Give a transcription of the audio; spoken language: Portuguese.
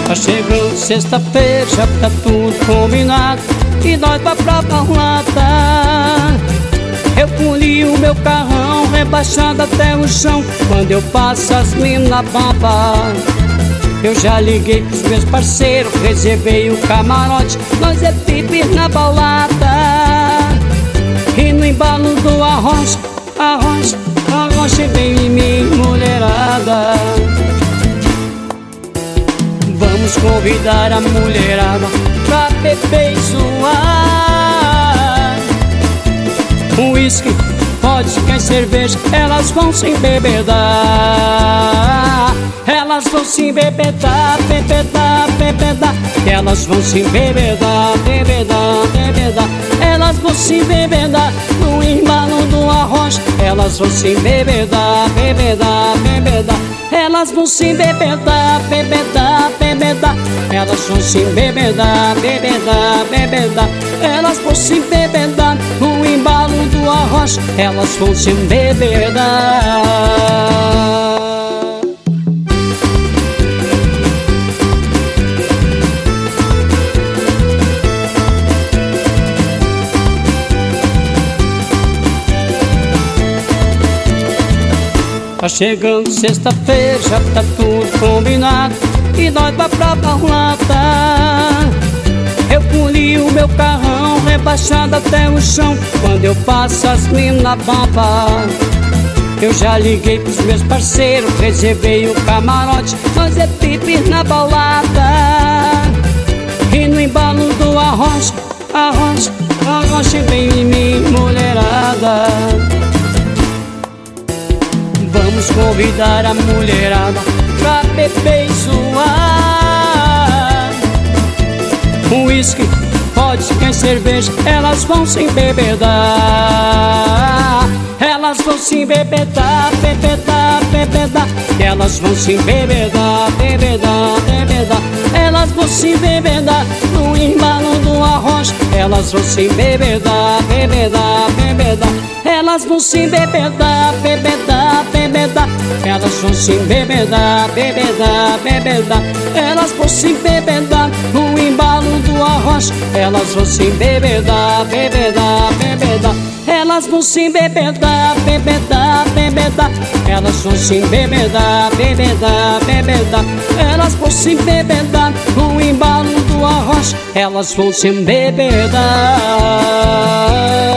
Tá chegando sexta-feira, já tá tudo combinado e nós vai pra balada. Eu puli o meu carrão, rebaixado até o chão. Quando eu passo as minas babam. Eu já liguei pros meus parceiros, reservei o camarote. Nós é pipi na balada. E no embalo do arroz, vem em mim, mulherada. Vamos convidar a mulherada pra beber e zoar. Uísque, vodka e cerveja, elas vão se embebedar. Elas vão se embebedar, bebedar, bebedar. Elas vão se embebedar, bebedar, bebedar. Elas vão se embebedar no embalo do arroz. Elas vão se embebedar, bebedar, bebedar. Elas vão se embebedar, bebedar, bebedar. Elas vão se embebedar, bebedar, bebedar. Elas vão se embebedar no embalo do arroz. Elas vão se embebedar. Tá chegando sexta-feira, já tá tudo combinado e nós vai pra balada. Eu puli o meu carrão, rebaixado até o chão. Quando eu passo as minas babam. Eu já liguei pros meus parceiros, reservei o camarote. Nós é pipi na balada. E no embalo do arroz, vem em mim, mulherada. Vamos convidar a mulherada pra beber e zoar. Uísque, vodka e cerveja, elas vão se embebedar. Elas vão se embebedar, bebedar, bebedar. Elas vão se embebedar, bebedar, bebedar. Elas vão se embebedar no embalo do arroz. Elas vão se embebedar, bebedar, bebedar. Elas vão se embebedar, bebedar, bebedar. Elas vão se embebedar, bebedar, bebedar. Elas vão se embebedar no embalo do arroz. Elas vão se embebedar, bebedar, bebedar. Elas vão se embebedar, bebedar, bebedar. Elas vão se embebedar, bebedar, bebedar. Elas vão se embebedar no embalo do arroz. Elas vão se embebedar.